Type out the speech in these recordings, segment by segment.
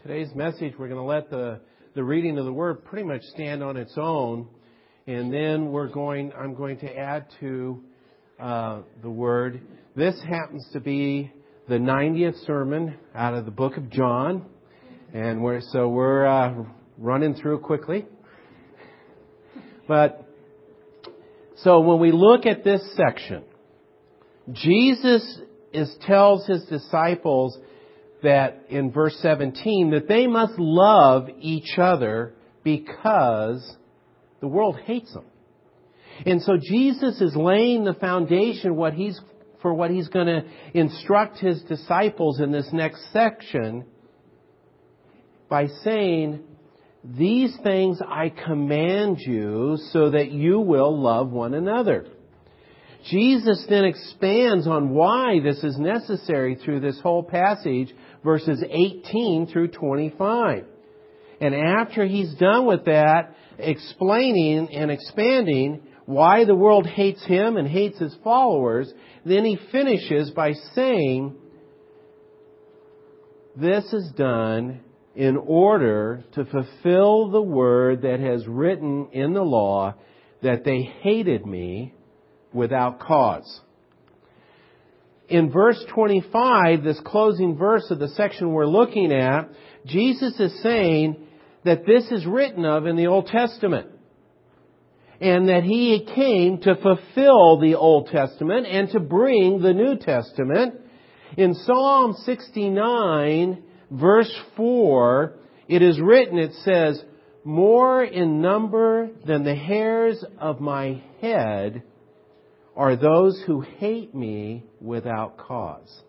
today's message, we're going to let the reading of the Word pretty much stand on its own. And then I'm going to add to the Word. This happens to be the 90th sermon out of the book of John. And we're running through quickly. But so when we look at this section, Jesus tells His disciples that in verse 17 that they must love each other because the world hates them. And so Jesus is laying the foundation for what He's going to instruct His disciples in this next section by saying, "These things I command you so that you will love one another." Jesus then expands on why this is necessary through this whole passage, verses 18 through 25. And after He's done with that, explaining and expanding why the world hates Him and hates His followers, then He finishes by saying, "This is done in order to fulfill the word that has written in the law, that they hated me without cause." In verse 25, this closing verse of the section we're looking at, Jesus is saying that this is written of in the Old Testament. And that He came to fulfill the Old Testament and to bring the New Testament. In Psalm 69, verse 4, it is written, it says, "More in number than the hairs of my head are those who hate me without cause."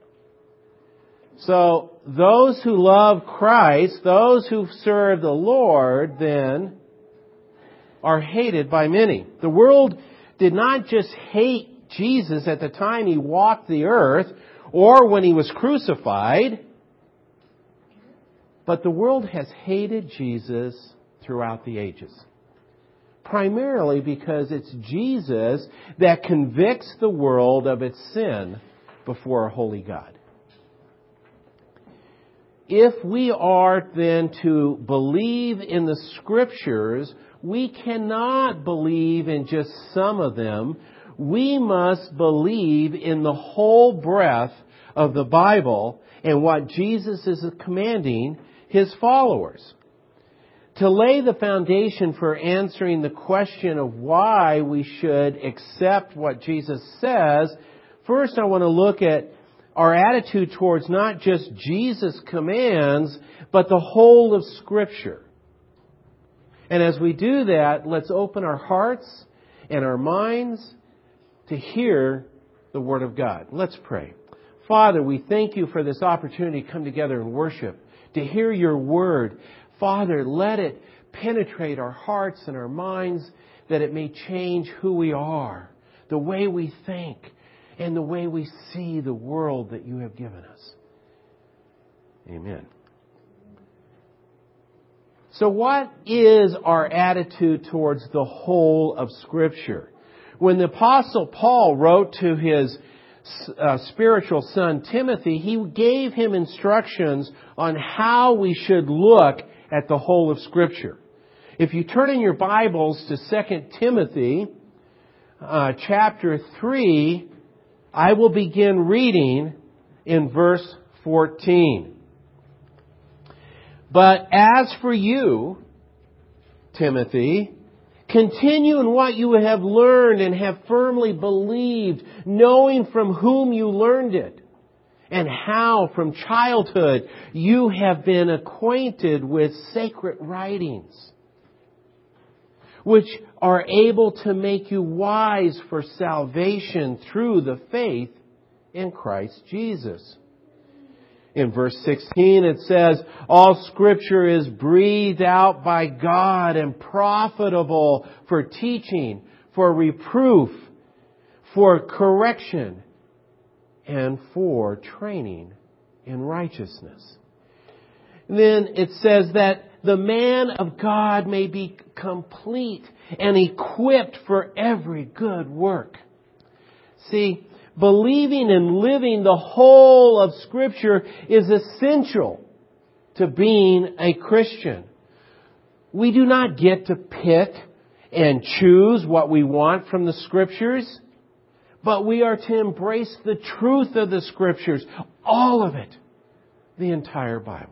So, those who love Christ, those who serve the Lord, then, are hated by many. The world did not just hate Jesus at the time He walked the earth or when He was crucified, but the world has hated Jesus throughout the ages. Primarily because it's Jesus that convicts the world of its sin before a holy God. If we are then to believe in the Scriptures, we cannot believe in just some of them. We must believe in the whole breadth of the Bible and what Jesus is commanding His followers. To lay the foundation for answering the question of why we should accept what Jesus says, first I want to look at our attitude towards not just Jesus' commands, but the whole of Scripture. And as we do that, let's open our hearts and our minds to hear the Word of God. Let's pray. Father, we thank You for this opportunity to come together and worship, to hear Your Word. Father, let it penetrate our hearts and our minds, that it may change who we are, the way we think, and the way we see the world that You have given us. Amen. So what is our attitude towards the whole of Scripture? When the Apostle Paul wrote to his spiritual son Timothy, he gave him instructions on how we should look at the whole of Scripture. If you turn in your Bibles to 2 Timothy chapter 3, I will begin reading in verse 14. "But as for you, Timothy, continue in what you have learned and have firmly believed, knowing from whom you learned it, and how from childhood you have been acquainted with sacred writings, which are able to make you wise for salvation through the faith in Christ Jesus." In verse 16 it says, "All Scripture is breathed out by God and profitable for teaching, for reproof, for correction, and for training in righteousness." And then it says that the man of God may be complete and equipped for every good work. See, believing and living the whole of Scripture is essential to being a Christian. We do not get to pick and choose what we want from the Scriptures, but we are to embrace the truth of the Scriptures, all of it, the entire Bible.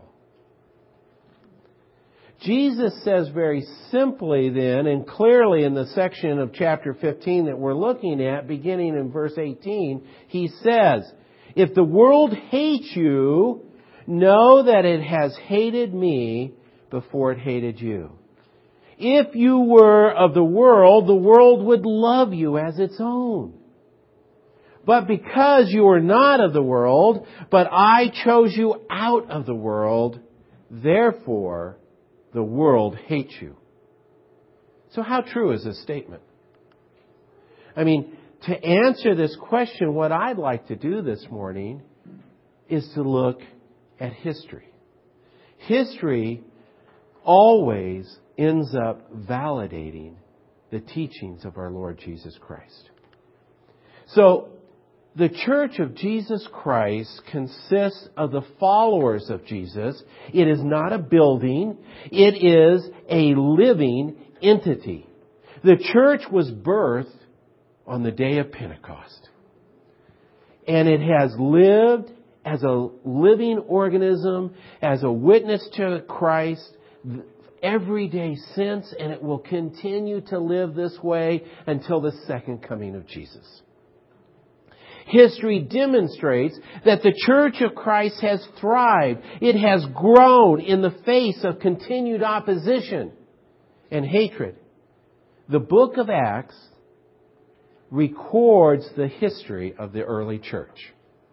Jesus says very simply then and clearly in the section of chapter 15 that we're looking at, beginning in verse 18, He says, "If the world hates you, know that it has hated me before it hated you. If you were of the world would love you as its own. But because you are not of the world, but I chose you out of the world, therefore the world hates you." So how true is this statement? I mean, to answer this question, what I'd like to do this morning is to look at history. History always ends up validating the teachings of our Lord Jesus Christ. So, the Church of Jesus Christ consists of the followers of Jesus. It is not a building. It is a living entity. The church was birthed on the day of Pentecost. And it has lived as a living organism, as a witness to Christ every day since, and it will continue to live this way until the second coming of Jesus. History demonstrates that the Church of Christ has thrived. It has grown in the face of continued opposition and hatred. The book of Acts records the history of the early church.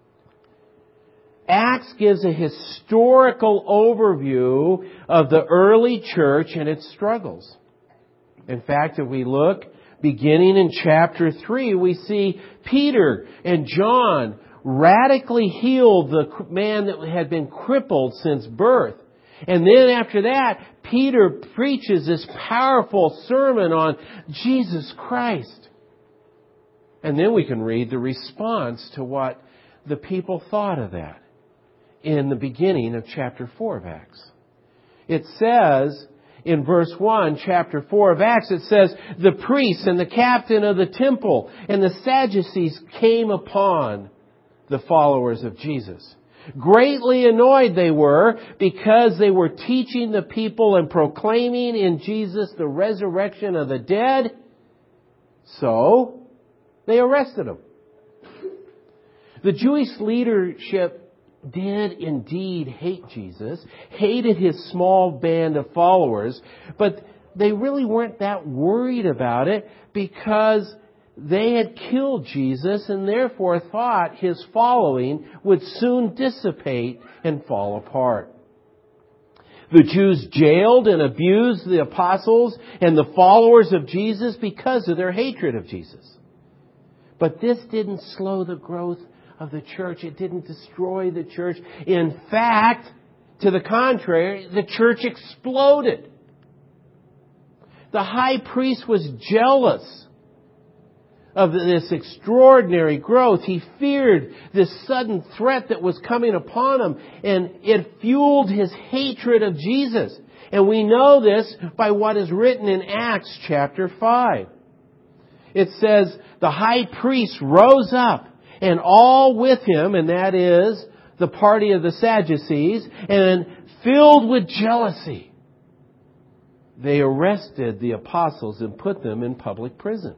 Acts gives a historical overview of the early church and its struggles. In fact, if we look beginning in chapter 3, we see Peter and John radically heal the man that had been crippled since birth. And then after that, Peter preaches this powerful sermon on Jesus Christ. And then we can read the response to what the people thought of that in the beginning of chapter 4 of Acts. It says in verse 1, chapter 4 of Acts, it says, "The priests and the captain of the temple and the Sadducees came upon the followers of Jesus. Greatly annoyed they were because they were teaching the people and proclaiming in Jesus the resurrection of the dead. So they arrested him." The Jewish leadership did indeed hate Jesus, hated his small band of followers, but they really weren't that worried about it because they had killed Jesus and therefore thought his following would soon dissipate and fall apart. The Jews jailed and abused the apostles and the followers of Jesus because of their hatred of Jesus. But this didn't slow the growth of the church. It didn't destroy the church. In fact, to the contrary, the church exploded. The high priest was jealous of this extraordinary growth. He feared this sudden threat that was coming upon him, and it fueled his hatred of Jesus. And we know this by what is written in Acts chapter 5. It says, "The high priest rose up, and all with him," and that is the party of the Sadducees, "and filled with jealousy, they arrested the apostles and put them in public prison."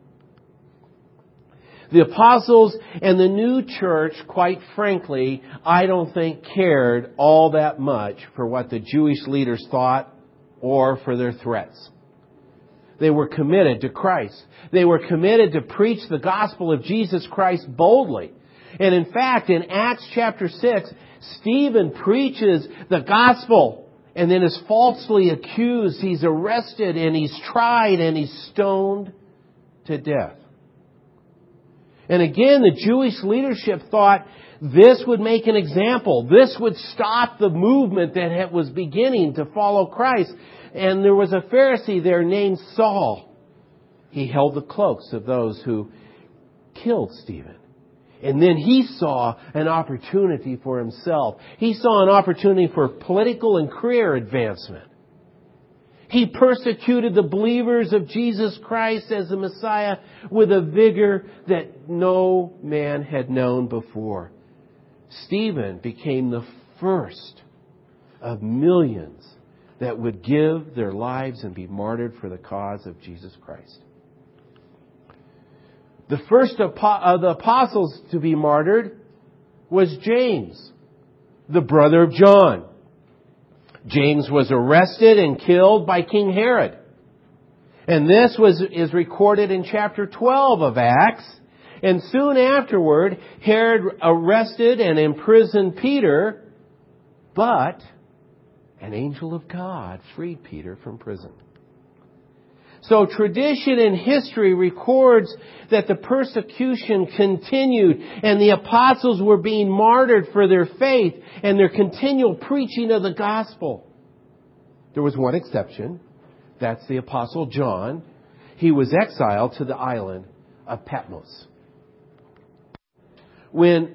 The apostles and the new church, quite frankly, I don't think cared all that much for what the Jewish leaders thought or for their threats. They were committed to Christ. They were committed to preach the gospel of Jesus Christ boldly. And in fact, in Acts chapter 6, Stephen preaches the gospel and then is falsely accused. He's arrested and he's tried and he's stoned to death. And again, the Jewish leadership thought this would make an example. This would stop the movement that was beginning to follow Christ. And there was a Pharisee there named Saul. He held the cloaks of those who killed Stephen. And then he saw an opportunity for himself. He saw an opportunity for political and career advancement. He persecuted the believers of Jesus Christ as the Messiah with a vigor that no man had known before. Stephen became the first of millions that would give their lives and be martyred for the cause of Jesus Christ. The first of the apostles to be martyred was James, the brother of John. James was arrested and killed by King Herod. And this is recorded in chapter 12 of Acts. And soon afterward, Herod arrested and imprisoned Peter, but an angel of God freed Peter from prison. So tradition and history records that the persecution continued and the apostles were being martyred for their faith and their continual preaching of the gospel. There was one exception. That's the apostle John. He was exiled to the island of Patmos. The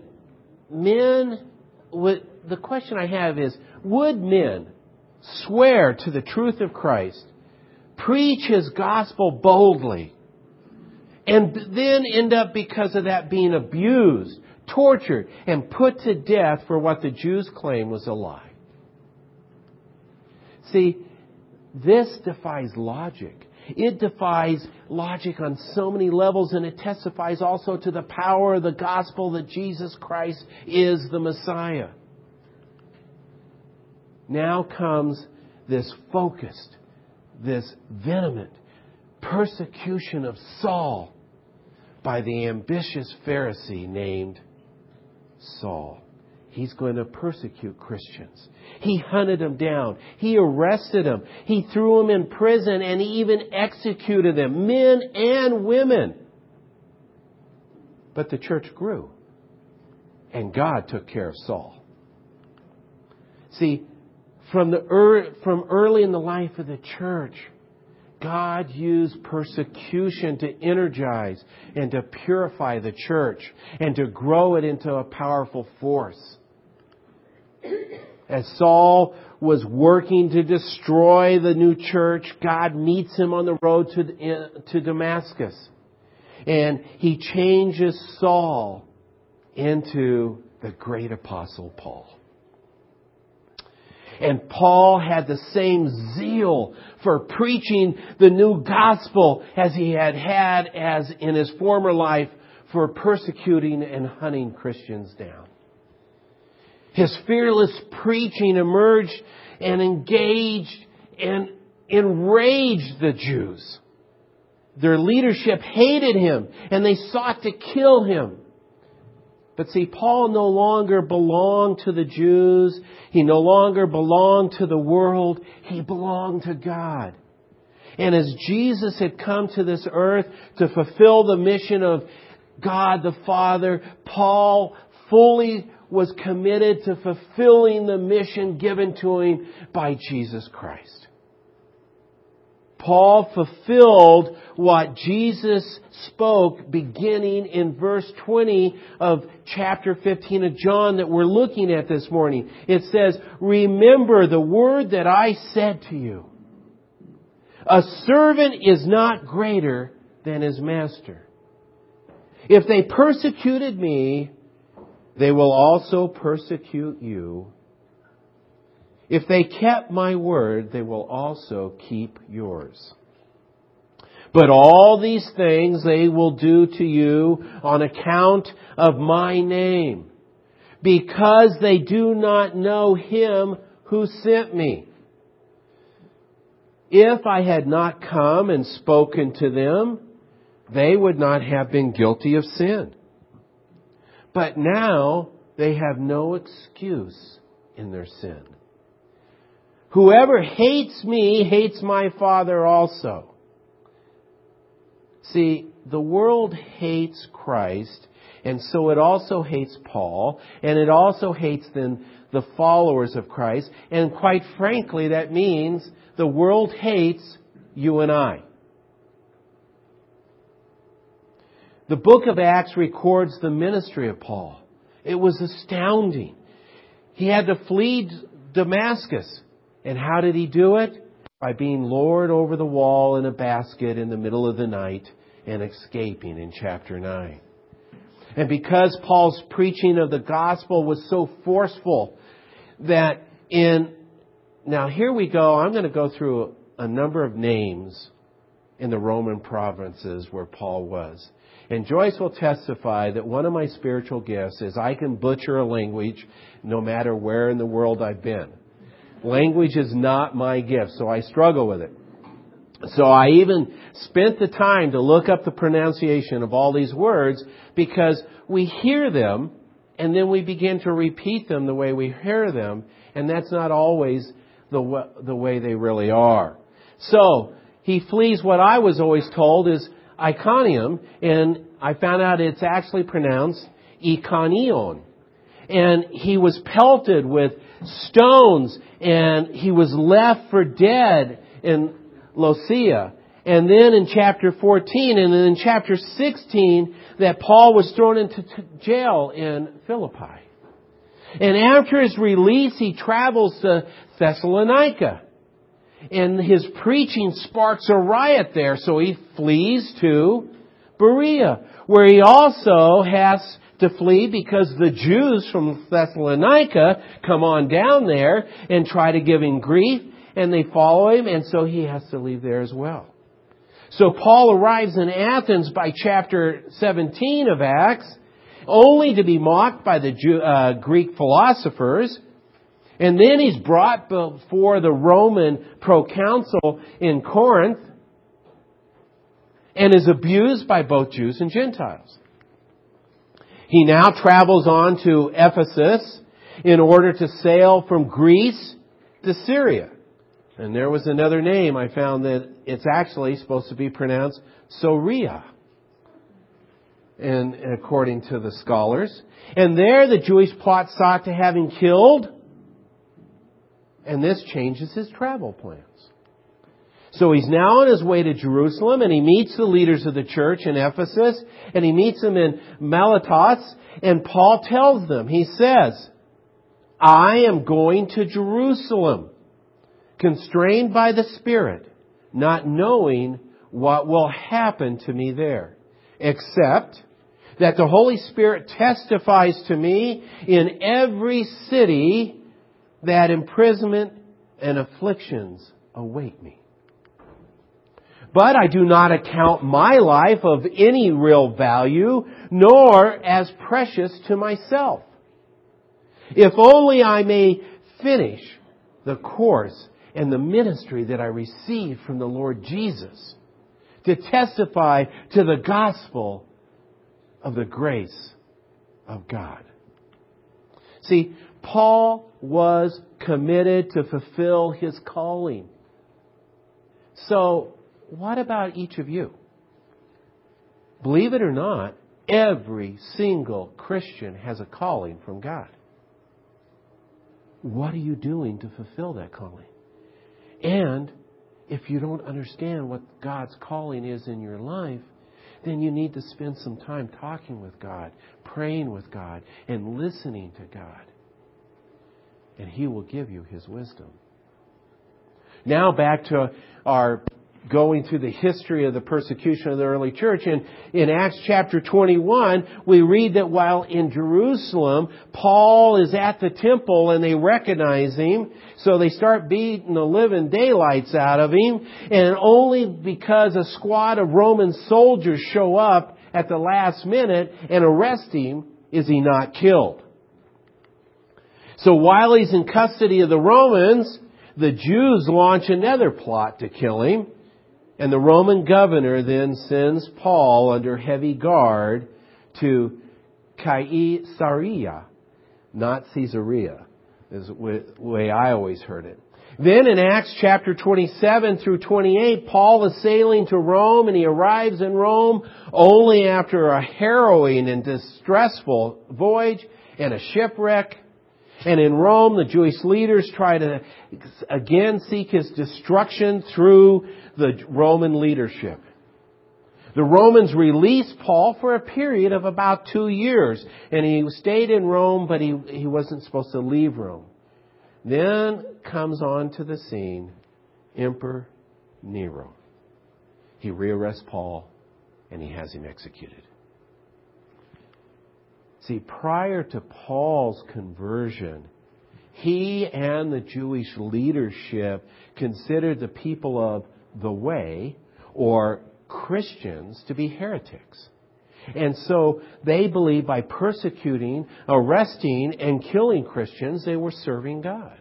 question I have is, would men swear to the truth of Christ, preach His gospel boldly, and then end up because of that being abused, tortured, and put to death for what the Jews claim was a lie? See, this defies logic. It defies logic on so many levels, and it testifies also to the power of the gospel that Jesus Christ is the Messiah. Now comes this focused, this vehement persecution of Saul by the ambitious Pharisee named Saul. He's going to persecute Christians. He hunted them down. He arrested them. He threw them in prison, and he even executed them, men and women. But the church grew, and God took care of Saul. See, from early in the life of the church, God used persecution to energize and to purify the church and to grow it into a powerful force. As Saul was working to destroy the new church, God meets him on the road to Damascus. And He changes Saul into the great apostle Paul. And Paul had the same zeal for preaching the new gospel as he had as in his former life for persecuting and hunting Christians down. His fearless preaching emerged and engaged and enraged the Jews. Their leadership hated him and they sought to kill him. But see, Paul no longer belonged to the Jews. He no longer belonged to the world. He belonged to God. And as Jesus had come to this earth to fulfill the mission of God the Father, Paul fully was committed to fulfilling the mission given to him by Jesus Christ. Paul fulfilled what Jesus spoke beginning in verse 20 of chapter 15 of John that we're looking at this morning. It says, "Remember the word that I said to you. A servant is not greater than his master. If they persecuted me, they will also persecute you. If they kept my word, they will also keep yours. But all these things they will do to you on account of my name, because they do not know Him who sent me. If I had not come and spoken to them, they would not have been guilty of sin. But now they have no excuse in their sin. Whoever hates me hates my Father also." See, the world hates Christ, and so it also hates Paul, and it also hates then the followers of Christ. And quite frankly, that means the world hates you and I. The book of Acts records the ministry of Paul. It was astounding. He had to flee Damascus. And how did he do it? By being lowered over the wall in a basket in the middle of the night and escaping in chapter 9. And because Paul's preaching of the gospel was so forceful that now here we go, I'm going to go through a number of names in the Roman provinces where Paul was. And Joyce will testify that one of my spiritual gifts is I can butcher a language no matter where in the world I've been. Language is not my gift, so I struggle with it. So I even spent the time to look up the pronunciation of all these words because we hear them and then we begin to repeat them the way we hear them, and that's not always the way they really are. So he flees what I was always told is Iconium, and I found out it's actually pronounced Ikonion. And he was pelted with stones, and he was left for dead in Lasea. And then in chapter 14, and then in chapter 16, that Paul was thrown into jail in Philippi. And after his release, he travels to Thessalonica. And his preaching sparks a riot there, so he flees to Berea, where he also has to flee because the Jews from Thessalonica come on down there and try to give him grief, and they follow him, and so he has to leave there as well. So Paul arrives in Athens by chapter 17 of Acts, only to be mocked by the Greek philosophers. And then he's brought before the Roman proconsul in Corinth and is abused by both Jews and Gentiles. He now travels on to Ephesus in order to sail from Greece to Syria. And there was another name I found that it's actually supposed to be pronounced Soria, and according to the scholars. And there the Jewish plot sought to have him killed. And this changes his travel plans. So he's now on his way to Jerusalem, and he meets the leaders of the church in Ephesus, and he meets them in Miletus, and Paul tells them, he says, I am going to Jerusalem, constrained by the Spirit, not knowing what will happen to me there, except that the Holy Spirit testifies to me in every city that imprisonment and afflictions await me. But I do not account my life of any real value, nor as precious to myself, if only I may finish the course and the ministry that I received from the Lord Jesus, to testify to the gospel of the grace of God. See, Paul was committed to fulfill his calling. So, what about each of you? Believe it or not, every single Christian has a calling from God. What are you doing to fulfill that calling? And if you don't understand what God's calling is in your life, then you need to spend some time talking with God, praying with God, and listening to God. And He will give you His wisdom. Now back to our going through the history of the persecution of the early church. And in Acts chapter 21, we read that while in Jerusalem, Paul is at the temple and they recognize him. So they start beating the living daylights out of him. And only because a squad of Roman soldiers show up at the last minute and arrest him is he not killed. So while he's in custody of the Romans, the Jews launch another plot to kill him. And the Roman governor then sends Paul under heavy guard to Caesarea, not Caesarea, is the way I always heard it. Then in Acts chapter 27 through 28, Paul is sailing to Rome, and he arrives in Rome only after a harrowing and distressful voyage and a shipwreck. And in Rome, the Jewish leaders try to again seek his destruction through the Roman leadership. The Romans released Paul for a period of about 2 years. And he stayed in Rome, but he wasn't supposed to leave Rome. Then comes on to the scene Emperor Nero. He rearrests Paul and he has him executed. See, prior to Paul's conversion, he and the Jewish leadership considered the people of the way, or Christians, to be heretics. And so they believed by persecuting, arresting, and killing Christians, they were serving God.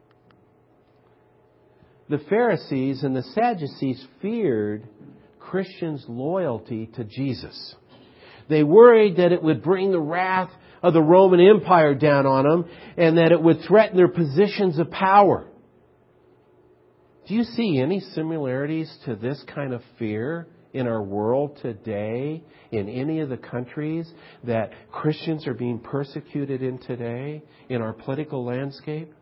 The Pharisees and the Sadducees feared Christians' loyalty to Jesus. They worried that it would bring the wrath of the Roman Empire down on them and that it would threaten their positions of power. Do you see any similarities to this kind of fear in our world today, in any of the countries that Christians are being persecuted in today, in our political landscape?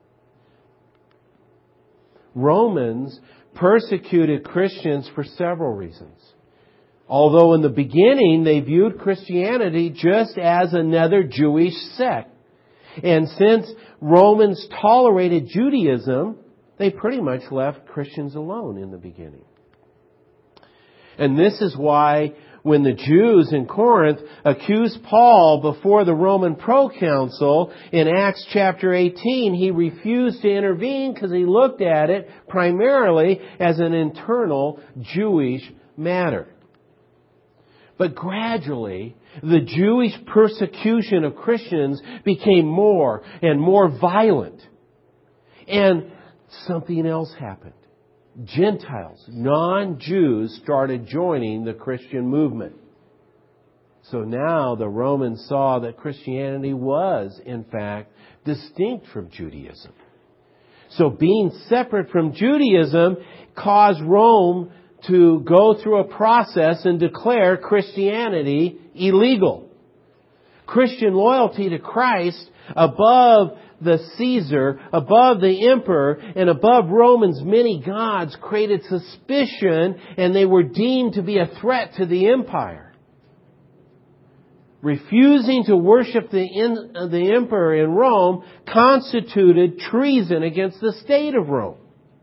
Romans persecuted Christians for several reasons. Although in the beginning they viewed Christianity just as another Jewish sect. And since Romans tolerated Judaism, they pretty much left Christians alone in the beginning. And this is why when the Jews in Corinth accused Paul before the Roman proconsul in Acts chapter 18, he refused to intervene because he looked at it primarily as an internal Jewish matter. But gradually, the Jewish persecution of Christians became more and more violent. And something else happened. Gentiles, non-Jews, started joining the Christian movement. So now the Romans saw that Christianity was, in fact, distinct from Judaism. So being separate from Judaism caused Rome to go through a process and declare Christianity illegal. Christian loyalty to Christ above the Caesar, above the emperor, and above Rome's many gods created suspicion, and they were deemed to be a threat to the empire. Refusing to worship the emperor in Rome constituted treason against the state of Rome.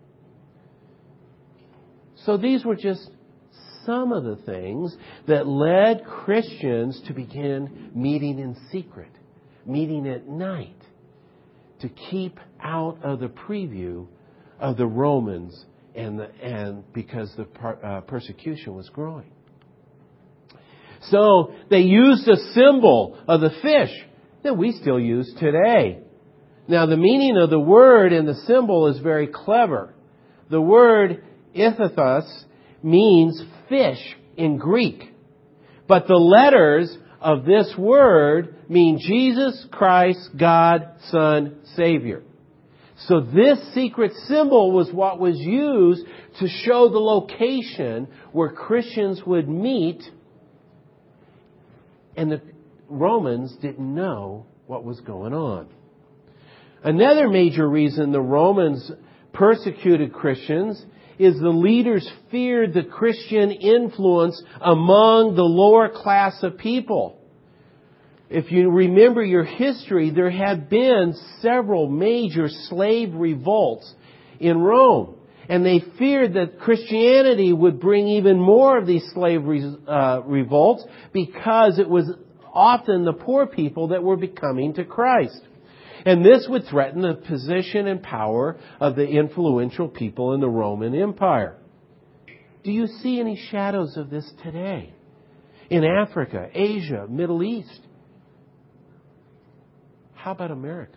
So these were just some of the things that led Christians to begin meeting in secret, meeting at night, to keep out of the preview of the Romans and because the persecution was growing. So they used a symbol of the fish that we still use today. Now the meaning of the word and the symbol is very clever. The word Ichthys means fish in Greek. But the letters of this word mean Jesus Christ, God, Son, Savior. So this secret symbol was what was used to show the location where Christians would meet, and the Romans didn't know what was going on. Another major reason the Romans persecuted Christians is the leaders feared the Christian influence among the lower class of people. If you remember your history, there had been several major slave revolts in Rome. And they feared that Christianity would bring even more of these slave revolts because it was often the poor people that were coming to Christ. And this would threaten the position and power of the influential people in the Roman Empire. Do you see any shadows of this today? In Africa, Asia, Middle East? How about America?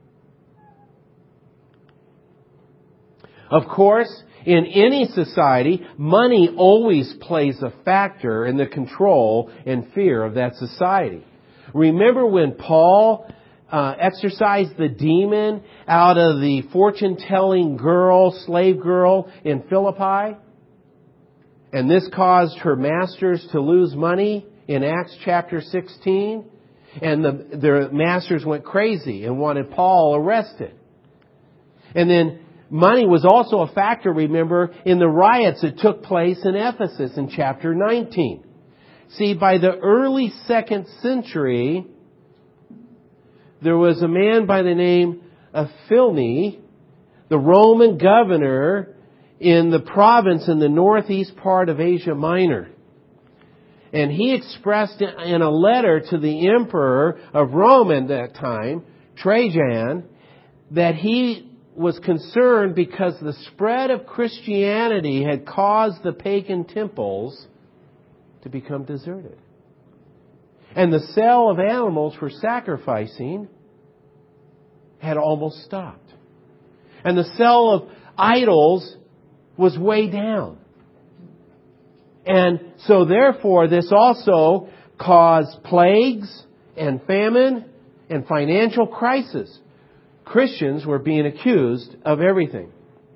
Of course, in any society, money always plays a factor in the control and fear of that society. Remember when Paul exorcised the demon out of the fortune-telling girl, slave girl in Philippi? And this caused her masters to lose money in Acts chapter 16. And their masters went crazy and wanted Paul arrested. And then Money was also a factor, remember, in the riots that took place in Ephesus in chapter 19. See, by the early 2nd century, there was a man by the name of Philny, the Roman governor in the province in the northeast part of Asia Minor. And he expressed in a letter to the emperor of Rome at that time, Trajan, that he was concerned because the spread of Christianity had caused the pagan temples to become deserted. And the sale of animals for sacrificing had almost stopped. And the sale of idols was way down. And so therefore this also caused plagues and famine and financial crisis. Christians were being accused of everything.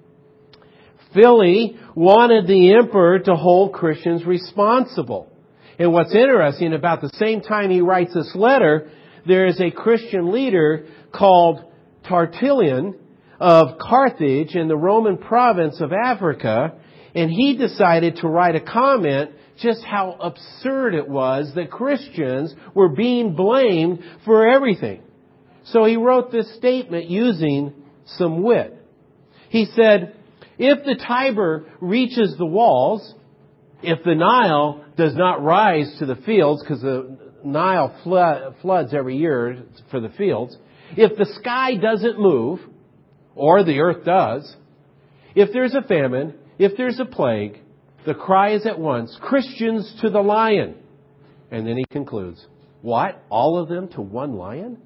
Philly wanted the emperor to hold Christians responsible. And what's interesting, about the same time he writes this letter, there is a Christian leader called Tertullian of Carthage in the Roman province of Africa, and he decided to write a comment just how absurd it was that Christians were being blamed for everything. So he wrote this statement using some wit. He said, if the Tiber reaches the walls, if the Nile does not rise to the fields, because the Nile floods every year for the fields, if the sky doesn't move, or the earth does, if there's a famine, if there's a plague, the cry is at once, Christians to the lion. And then he concludes, what? All of them to one lion?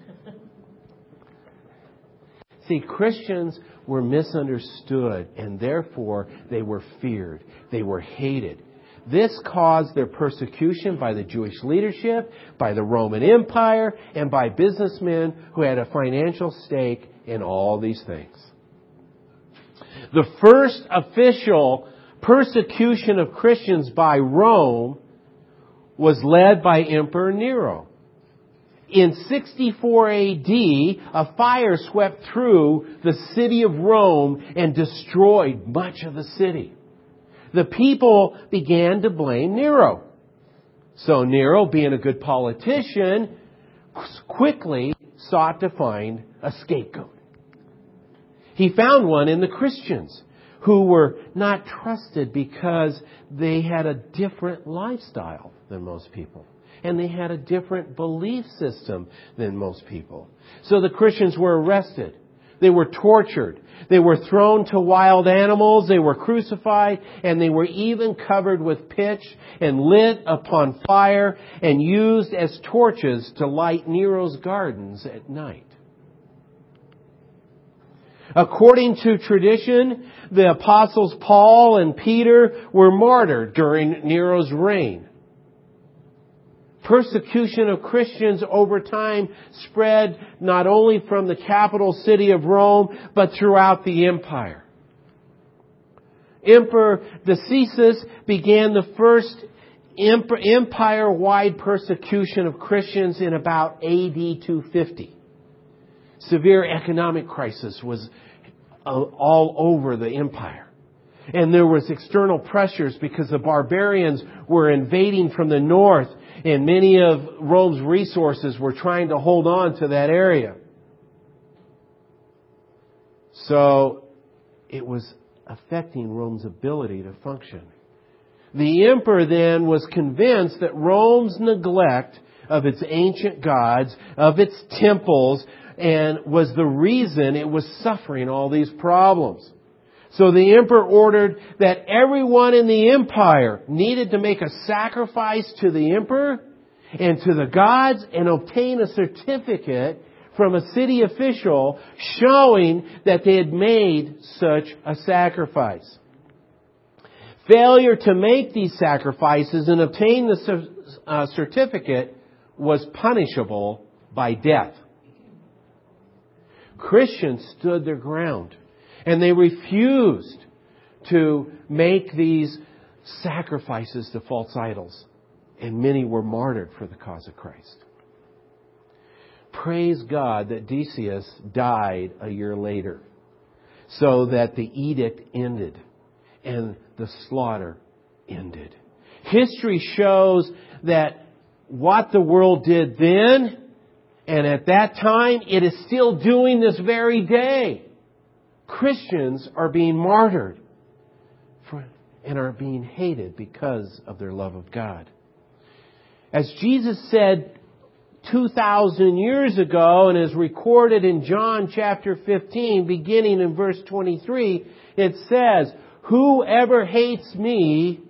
See, Christians were misunderstood, and therefore they were feared. They were hated. This caused their persecution by the Jewish leadership, by the Roman Empire, and by businessmen who had a financial stake in all these things. The first official persecution of Christians by Rome was led by Emperor Nero. In 64 AD, a fire swept through the city of Rome and destroyed much of the city. The people began to blame Nero. So Nero, being a good politician, quickly sought to find a scapegoat. He found one in the Christians, who were not trusted because they had a different lifestyle than most people. And they had a different belief system than most people. So the Christians were arrested. They were tortured. They were thrown to wild animals. They were crucified. And they were even covered with pitch and lit upon fire and used as torches to light Nero's gardens at night. According to tradition, the apostles Paul and Peter were martyred during Nero's reign. Persecution of Christians over time spread not only from the capital city of Rome, but throughout the empire. Emperor Decius began the first empire-wide persecution of Christians in about AD 250. Severe economic crisis was all over the empire. And there was external pressures because the barbarians were invading from the north, and many of Rome's resources were trying to hold on to that area. So it was affecting Rome's ability to function. The emperor then was convinced that Rome's neglect of its ancient gods, of its temples, and was the reason it was suffering all these problems. So the emperor ordered that everyone in the empire needed to make a sacrifice to the emperor and to the gods and obtain a certificate from a city official showing that they had made such a sacrifice. Failure to make these sacrifices and obtain the certificate was punishable by death. Christians stood their ground. And they refused to make these sacrifices to false idols. And many were martyred for the cause of Christ. Praise God that Decius died a year later. so that the edict ended and the slaughter ended. History shows that what the world did then and at that time, it is still doing this very day. Christians are being martyred and are being hated because of their love of God. As Jesus said 2,000 years ago and is recorded in John chapter 15, beginning in verse 23, it says, "Whoever hates me,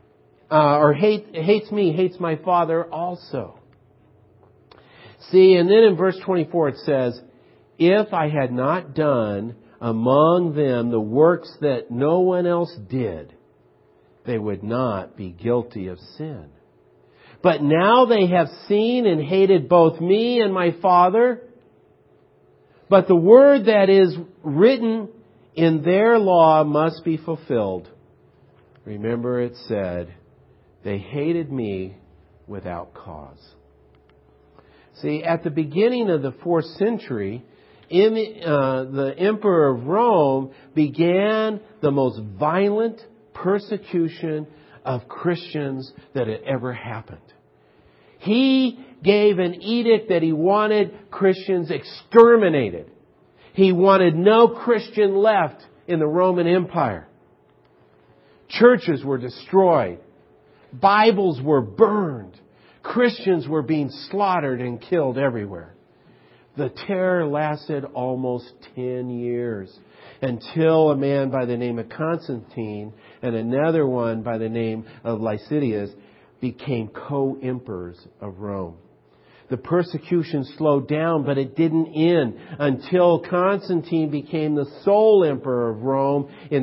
hates my Father also." See, and then in verse 24 it says, "If I had not done among them the works that no one else did, they would not be guilty of sin. But now they have seen and hated both me and my Father. But the word that is written in their law must be fulfilled." Remember it said, "They hated me without cause." See, at the beginning of the 4th century, the Emperor of Rome began the most violent persecution of Christians that had ever happened. He gave an edict that he wanted Christians exterminated. He wanted no Christian left in the Roman Empire. Churches were destroyed. Bibles were burned. Christians were being slaughtered and killed everywhere. The terror lasted almost 10 years until a man by the name of Constantine and another one by the name of Licinius became co-emperors of Rome. The persecution slowed down, but it didn't end until Constantine became the sole emperor of Rome in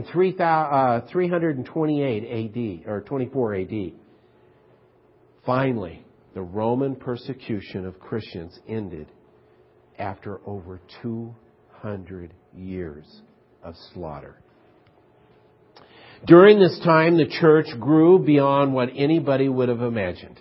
328 AD, or 24 AD. Finally, the Roman persecution of Christians ended after over 200 years of slaughter. During this time, the church grew beyond what anybody would have imagined.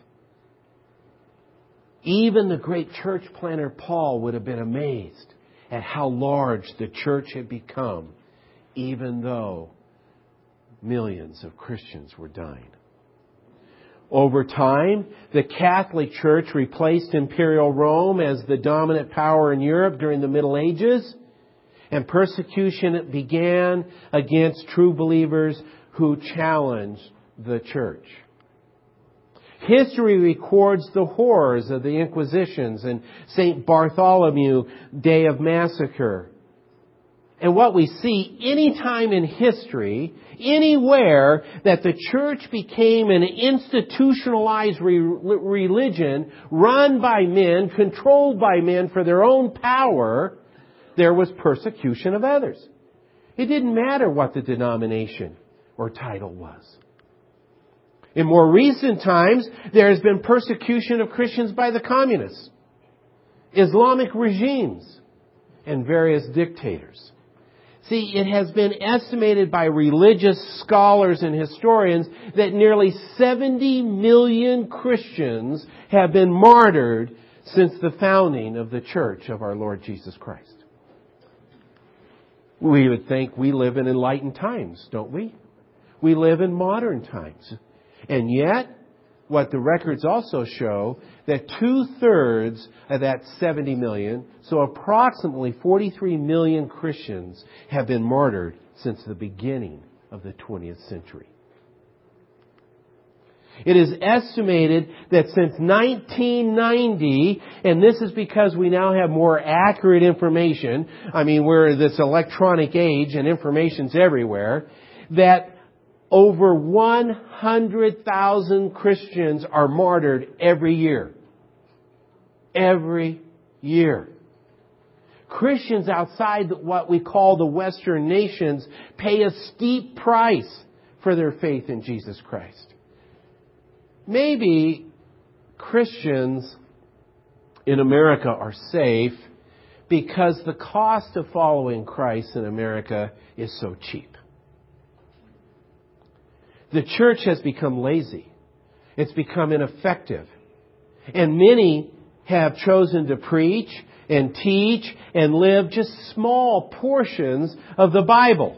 Even the great church planner Paul would have been amazed at how large the church had become, even though millions of Christians were dying. Over time, the Catholic Church replaced Imperial Rome as the dominant power in Europe during the Middle Ages, and persecution began against true believers who challenged the church. History records the horrors of the Inquisitions and St. Bartholomew Day of Massacre. And what we see any time in history, anywhere that the church became an institutionalized religion run by men, controlled by men for their own power, there was persecution of others. It didn't matter what the denomination or title was. In more recent times, there has been persecution of Christians by the communists, Islamic regimes, and various dictators. See, it has been estimated by religious scholars and historians that nearly 70 million Christians have been martyred since the founding of the Church of our Lord Jesus Christ. We would think we live in enlightened times, don't we? We live in modern times. And yet, what the records also show, that 2/3 of that 70 million, so approximately 43 million Christians, have been martyred since the beginning of the 20th century. It is estimated that since 1990, and this is because we now have more accurate information, we're in this electronic age and information's everywhere, that over 100,000 Christians are martyred every year. Every year. Christians outside what we call the Western nations pay a steep price for their faith in Jesus Christ. Maybe Christians in America are safe because the cost of following Christ in America is so cheap. The church has become lazy. It's become ineffective. And many have chosen to preach and teach and live just small portions of the Bible.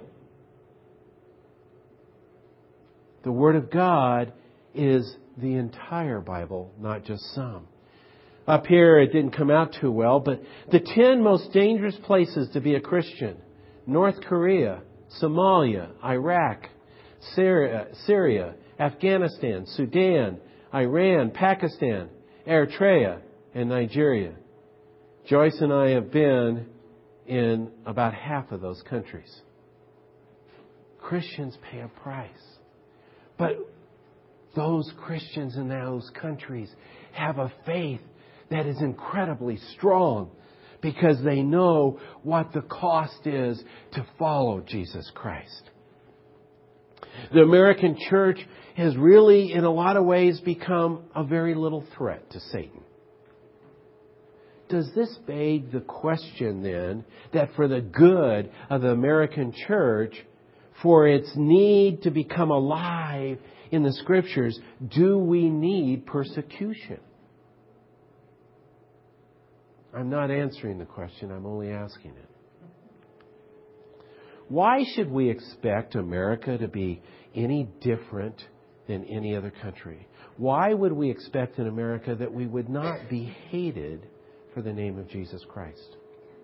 The Word of God is the entire Bible, not just some. Up here, it didn't come out too well, but the 10 most dangerous places to be a Christian: North Korea, Somalia, Iraq, Syria, Afghanistan, Sudan, Iran, Pakistan, Eritrea, and Nigeria. Joyce and I have been in about half of those countries. Christians pay a price. But those Christians in those countries have a faith that is incredibly strong because they know what the cost is to follow Jesus Christ. The American church has really, in a lot of ways, become a very little threat to Satan. Does this beg the question then that for the good of the American church, for its need to become alive in the Scriptures, do we need persecution? I'm not answering the question, I'm only asking it. Why should we expect America to be any different than any other country? Why would we expect in America that we would not be hated for the name of Jesus Christ?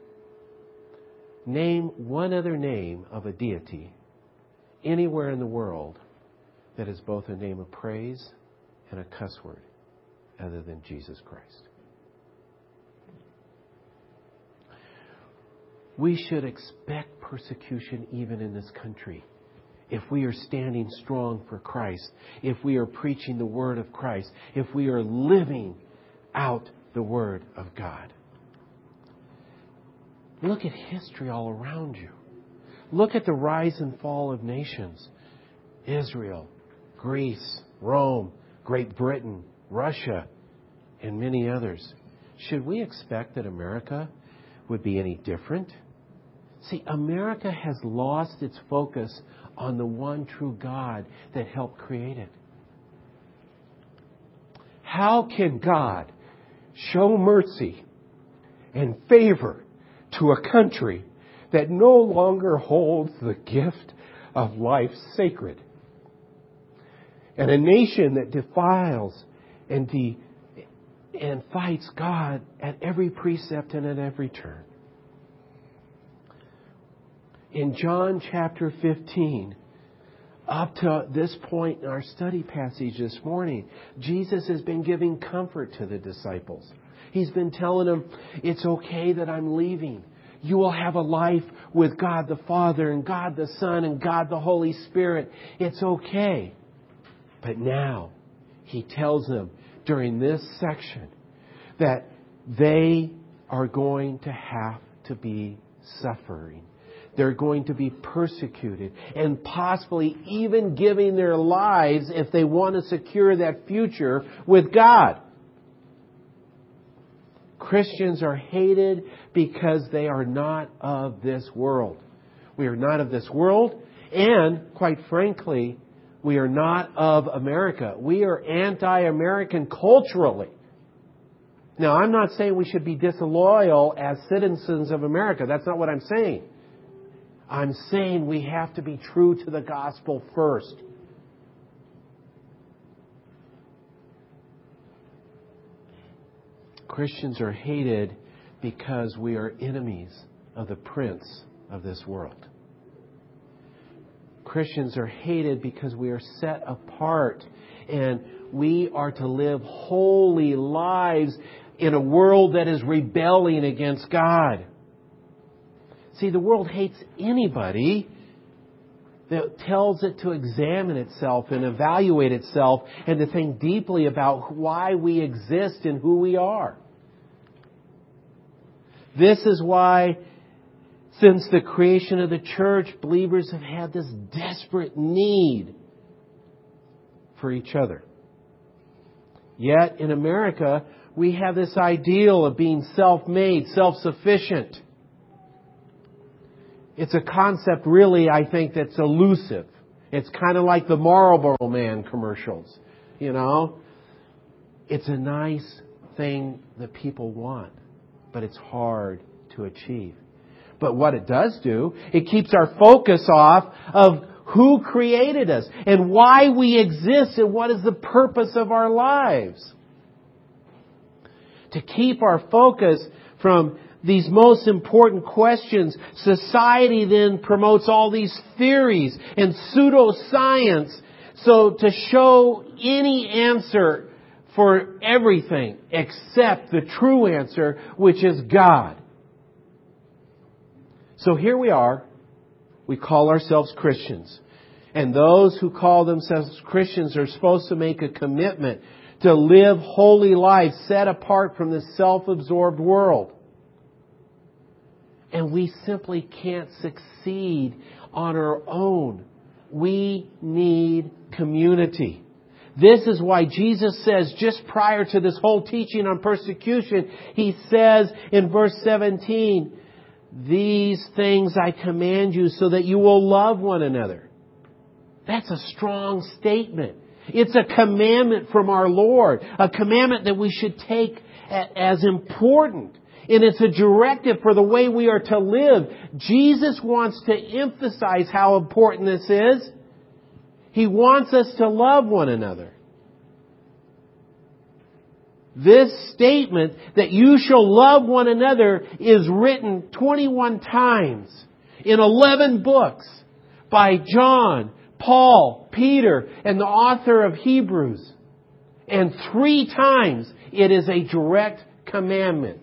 Name one other name of a deity anywhere in the world that is both a name of praise and a cuss word other than Jesus Christ. We should expect persecution even in this country if we are standing strong for Christ, if we are preaching the Word of Christ, if we are living out the Word of God. Look at history all around you. Look at the rise and fall of nations. Israel, Greece, Rome, Great Britain, Russia, and many others. Should we expect that America would be any different? See, America has lost its focus on the one true God that helped create it. How can God show mercy and favor to a country that no longer holds the gift of life sacred? And a nation that defiles and fights God at every precept and at every turn. In John chapter 15, up to this point in our study passage this morning, Jesus has been giving comfort to the disciples. He's been telling them, it's okay that I'm leaving. You will have a life with God the Father and God the Son and God the Holy Spirit. It's okay. But now, He tells them during this section that they are going to have to be suffering. They're going to be persecuted and possibly even giving their lives if they want to secure that future with God. Christians are hated because they are not of this world. We are not of this world, and quite frankly, we are not of America. We are anti-American culturally. Now, I'm not saying we should be disloyal as citizens of America. That's not what I'm saying. I'm saying we have to be true to the gospel first. Christians are hated because we are enemies of the prince of this world. Christians are hated because we are set apart and we are to live holy lives in a world that is rebelling against God. See, the world hates anybody that tells it to examine itself and evaluate itself and to think deeply about why we exist and who we are. This is why, since the creation of the church, believers have had this desperate need for each other. Yet, in America, we have this ideal of being self-made, self-sufficient. It's a concept, really, I think, that's elusive. It's kind of like the Marlboro Man commercials. You know? It's a nice thing that people want, but it's hard to achieve. But what it does do, it keeps our focus off of who created us and why we exist and what is the purpose of our lives. To keep our focus from these most important questions, society then promotes all these theories and pseudoscience. So to show any answer for everything except the true answer, which is God. So here we are. We call ourselves Christians. And those who call themselves Christians are supposed to make a commitment to live holy lives set apart from this self-absorbed world. And we simply can't succeed on our own. We need community. This is why Jesus says, just prior to this whole teaching on persecution, He says in verse 17, "These things I command you so that you will love one another." That's a strong statement. It's a commandment from our Lord. A commandment that we should take as important. And it's a directive for the way we are to live. Jesus wants to emphasize how important this is. He wants us to love one another. This statement that you shall love one another is written 21 times in 11 books by John, Paul, Peter, and the author of Hebrews. And 3 times it is a direct commandment.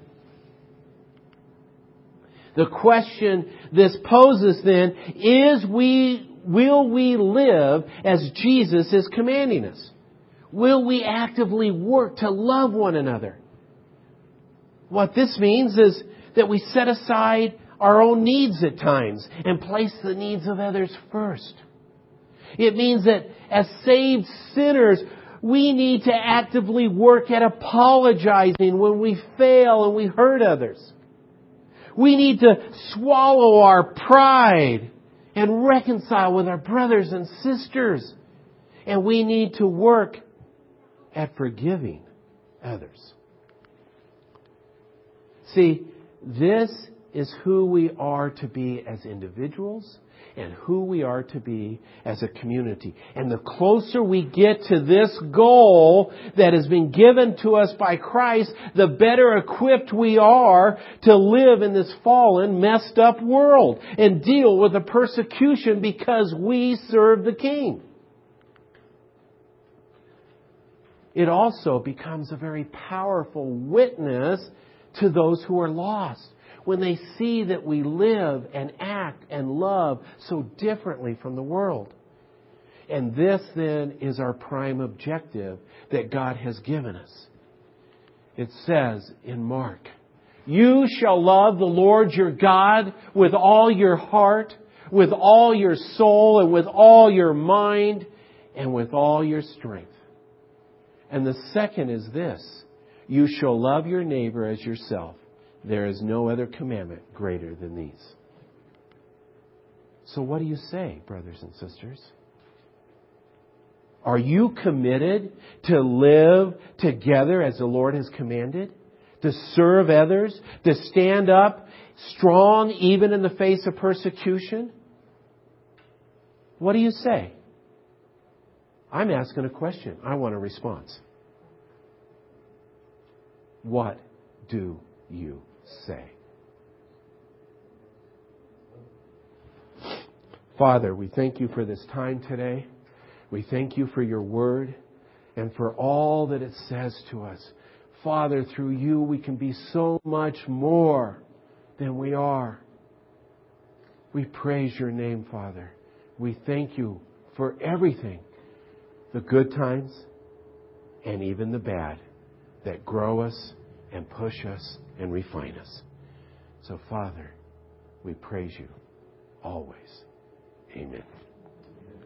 The question this poses then is will we live as Jesus is commanding us? Will we actively work to love one another? What this means is that we set aside our own needs at times and place the needs of others first. It means that as saved sinners, we need to actively work at apologizing when we fail and we hurt others. We need to swallow our pride and reconcile with our brothers and sisters. And we need to work at forgiving others. See, this is who we are to be as individuals and who we are to be as a community. And the closer we get to this goal that has been given to us by Christ, the better equipped we are to live in this fallen, messed up world and deal with the persecution because we serve the King. It also becomes a very powerful witness to those who are lost when they see that we live and act and love so differently from the world. And this then is our prime objective that God has given us. It says in Mark, "You shall love the Lord your God with all your heart, with all your soul, and with all your mind, and with all your strength." And the second is this, "You shall love your neighbor as yourself. There is no other commandment greater than these." So what do you say, brothers and sisters? Are you committed to live together as the Lord has commanded? To serve others? To stand up strong even in the face of persecution? What do you say? I'm asking a question. I want a response. What do you say? Father, we thank you for this time today. We thank you for your word and for all that it says to us. Father, through you we can be so much more than we are. We praise your name, Father. We thank you for everything, the good times and even the bad, that grow us and push us and refine us. So, Father, we praise you always. Amen.